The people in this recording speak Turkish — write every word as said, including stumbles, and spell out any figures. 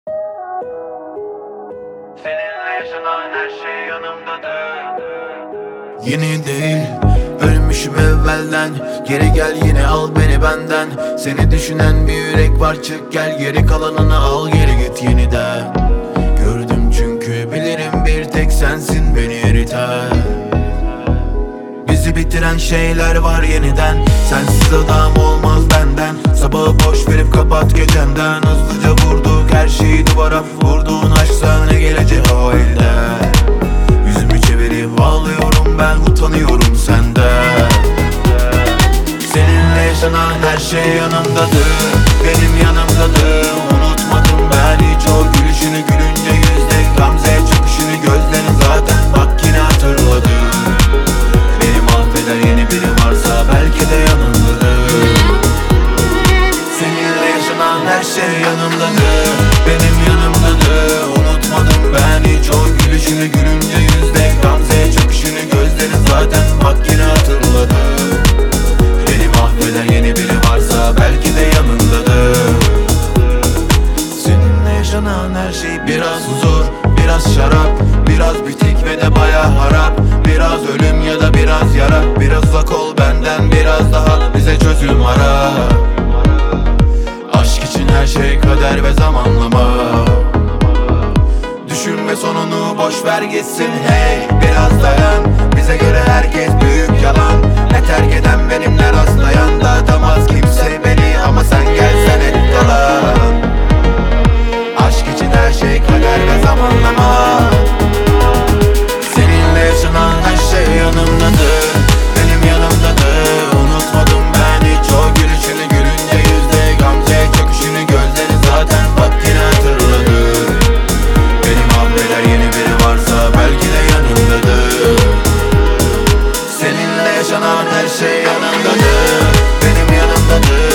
Seninle yaşanan her şey yanımdadır. Yeni değil, ölmüşüm evvelden. Geri gel yine al beni benden. Seni düşünen bir yürek var, çık gel. Geri kalanını al, geri git yeniden. Gördüm çünkü bilirim bir tek sensin beni eriten. Bizi bitiren şeyler var yeniden. Sensiz adam olmaz benden. Sabahı boş verip kapat gecenden. Hızlıca vurduk her şeyi duvara. Vurduğun aşksa ne gelecek o elden. Yüzümü çevirip ağlıyorum ben, utanıyorum senden. Seninle yaşanan her şey yanımdadır. Benim yanımdadır. Unutmadım ben hiç o gülüşünü, gülünce yüzde gamze çöküşünü. Gözlerin zaten bak yine hatırladım. Beni mahveder yeni biri varsa belki de yanımdadır. Seninle yaşanan her şey yanımdadır. Benim yanımdadır. Unutmadım ben hiç o gülüşünü, gülünce yüzde gamze çöküşünü. Gözlerin zaten bak yine hatırladım. Beni mahveder yeni biri varsa belki de yanındadır. Seninle yaşanan her şey biraz huzur, biraz şarap, biraz bitik ve de baya harap. Biraz ölüm ya da biraz yara. Biraz uzak ol benden, biraz daha bize çözüm ara. Aşk için her şey kader ve zamanlama. Düşünme sonunu, boş ver gitsin hey. Biraz dayan, bize göre herkes büyük yalan. Ne terk eden benim ne rastlayan. Dağıtamaz kimse beni ama sen gelsen hep yalan. Aşk için her şey kader ve zamanlama. Seninle yaşanan her şey yanımdadır. Benim yanımdadır. Unutmadım ben hiç o gülüşünü, gülünce yüzde gamze çöküşünü. Gözleri zaten bak yine hatırladım. Beni mahveder yeni biri varsa belki de yanımdadır. Seninle yaşanan her şey yanımdadır. Benim yanımdadır.